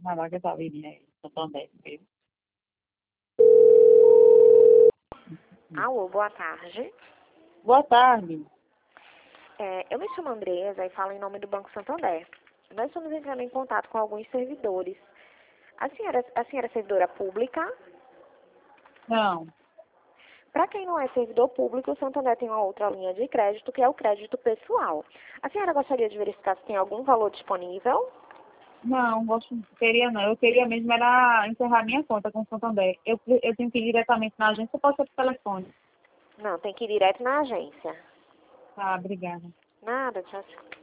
na vaga da linha aí, Santander mesmo. Alô, boa tarde. Boa tarde. Eu me chamo Andresa e falo em nome do Banco Santander. Nós estamos entrando em contato com alguns servidores. A senhora é servidora pública? Não, Para quem não é servidor público, o Santander tem uma outra linha de crédito, que é o crédito pessoal. A senhora gostaria de verificar se tem algum valor disponível? não, queria não. Eu queria mesmo era encerrar minha conta com o Santander. Eu tenho que ir diretamente na agência ou posso ser por telefone? Não, tem que ir direto na agência. Ah, obrigada. Nada, tchau, tchau.